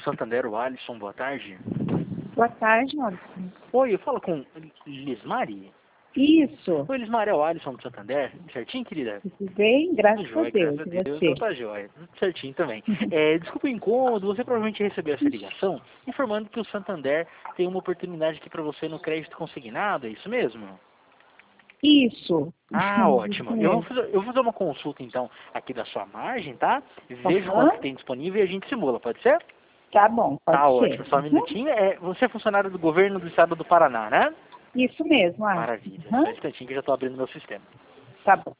Santander, o Alisson, boa tarde. Boa tarde, Alisson. Oi, eu falo com Lismari? Isso. Oi, Lismari, é o Alisson do Santander, certinho, querida? Tudo bem? Graças Joia, a Deus. graças E a Deus, você? então tá joia. Tudo certinho também. Desculpa o incômodo, você provavelmente recebeu essa ligação informando que o Santander tem uma oportunidade aqui para você no crédito consignado, é isso mesmo? Isso. Ah, ótimo. Isso Eu mesmo. vou fazer uma consulta então aqui da sua margem, tá? Vejo quanto que Aham. tem disponível e a gente simula, pode ser? Tá bom, Tá pode ser. ótimo, só um Uhum. minutinho. Você é funcionário do governo do estado do Paraná, né? Isso mesmo, Alisson. Maravilha, só um Uhum. instantinho que eu já estou abrindo meu sistema. Tá bom.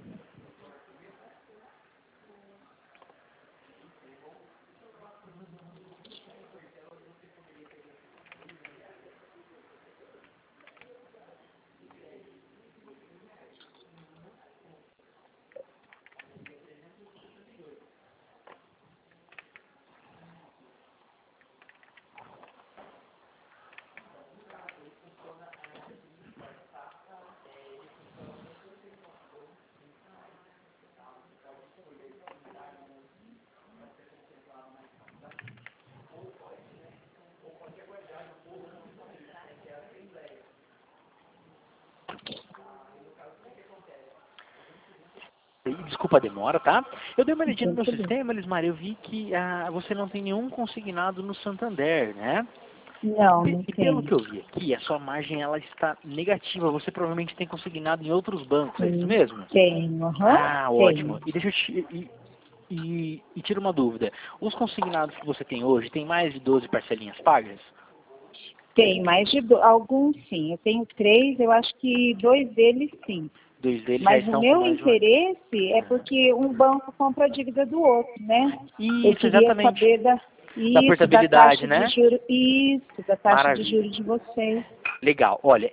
E desculpa a demora, tá? Eu dei uma Não olhadinha no tem meu problema. sistema, Lismar, eu vi que você não tem nenhum consignado no Santander, né? Não, não E pelo tem. que eu vi aqui, a sua margem ela está negativa. Você provavelmente tem consignado em outros bancos, é isso Sim, mesmo? tenho. Aham. Ah, ótimo. Tenho. E deixa eu tira uma dúvida. Os consignados que você tem hoje, tem mais de 12 parcelinhas pagas? Tem mais de alguns, sim. Eu tenho 3, eu acho que 2 deles, sim. Dois deles já Mas o estão com meu mais de uma. interesse é porque um banco compra a dívida do outro, né? Eu Isso, queria exatamente. saber Da da portabilidade, taxa de né? juros, isso, da taxa de Maravilha. juros de vocês. Legal. Olha,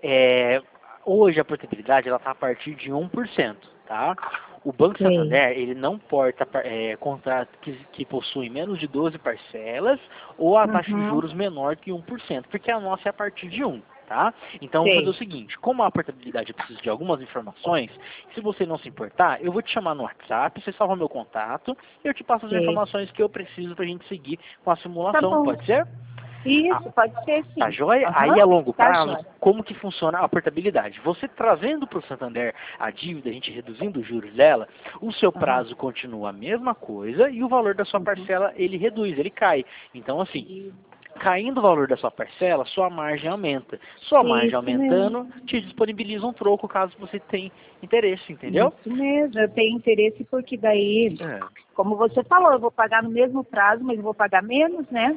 hoje a portabilidade ela está a partir de 1%, tá? O Banco Sei. Santander, ele não porta contratos que possuem menos de 12 parcelas ou a taxa de Uhum, juros menor que 1%, porque a nossa é a partir de 1, tá? Então, vou fazer o sei. seguinte, como a portabilidade eu preciso de algumas informações, se você não se importar, eu vou te chamar no WhatsApp, você salva meu contato, e eu te passo as Sei. informações que eu preciso para a gente seguir com a Tá simulação, bom. pode ser? Ah, Isso, pode ser tá sim. joia? Aham, Aí a longo tá prazo, jóia. como que funciona a portabilidade? Você trazendo para o Santander a dívida, a gente reduzindo os juros dela, o seu Aham. prazo continua a mesma coisa e o valor da sua Uhum. parcela ele reduz, ele cai. Então assim, caindo o valor da sua parcela, sua margem aumenta. Sua margem Isso mesmo. aumentando, te disponibiliza um troco caso você tenha interesse, entendeu? Isso mesmo. Eu tenho interesse porque daí, É. como você falou, eu vou pagar no mesmo prazo, mas eu vou pagar menos, né?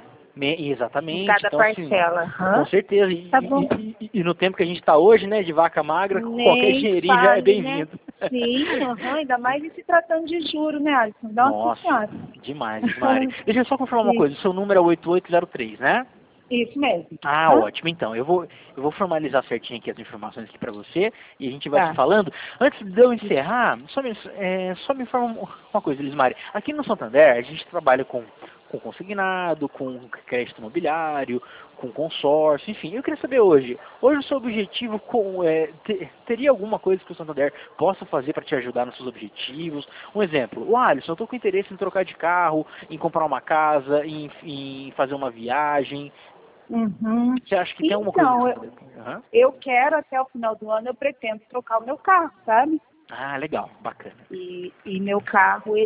Em Exatamente, cada então assim, parcela. com Aham. certeza, Tá bom. e no tempo que a gente está hoje, né, de vaca magra, qualquer Nem dinheirinho já é fale, né? bem-vindo. Sim, aham, ainda mais em se tratando de juro, né, Alisson? Nossa Nossa, Senhora. demais, Ismari. Deixa eu só confirmar uma coisa, o Isso, seu número é 8803, né? isso mesmo. Ah, Aham. ótimo, então, eu vou formalizar certinho aqui as informações aqui para você, e a gente vai se Tá. falando. Antes de eu encerrar, só me informa uma coisa, Lismari. Aqui no Santander, a gente trabalha com consignado, com crédito imobiliário, com consórcio, enfim. Eu queria saber hoje o seu objetivo teria alguma coisa que o Santander possa fazer para te ajudar nos seus objetivos? Um exemplo, o Alisson, eu estou com interesse em trocar de carro, em comprar uma casa, em fazer uma viagem. Uhum. Você acha que tem alguma coisa que Então, você eu, poderia... Aham. eu quero até o final do ano, eu pretendo trocar o meu carro, sabe? Ah, legal, bacana. E meu carro,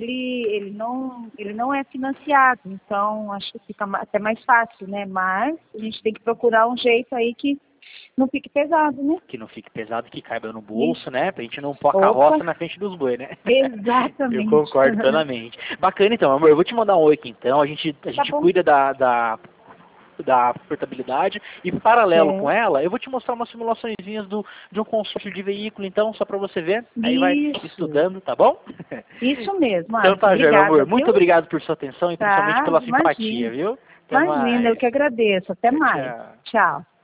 ele não é financiado, então acho que fica até mais fácil, né? Mas a gente tem que procurar um jeito aí que não fique pesado, né? Que não fique pesado, que caiba no Isso. bolso, né? Pra gente não pôr a Opa, carroça na frente dos bois, né? Eu exatamente. concordo plenamente. Bacana, então, amor. Eu vou te mandar um oi aqui, então. A Tá gente bom. cuida da portabilidade e paralelo com Certo. ela, eu vou te mostrar umas simulaçõezinhas de um consórcio de veículo, então, só pra você ver. Aí vai Isso. estudando, tá bom? Isso mesmo, Então Alisson. tá, Jair, meu Obrigada, amor. Muito viu? obrigado por sua atenção e principalmente Tá, pela simpatia, imagina. viu? Até Imagina, eu mais. que agradeço. Até Tchau, mais. tchau. Tchau.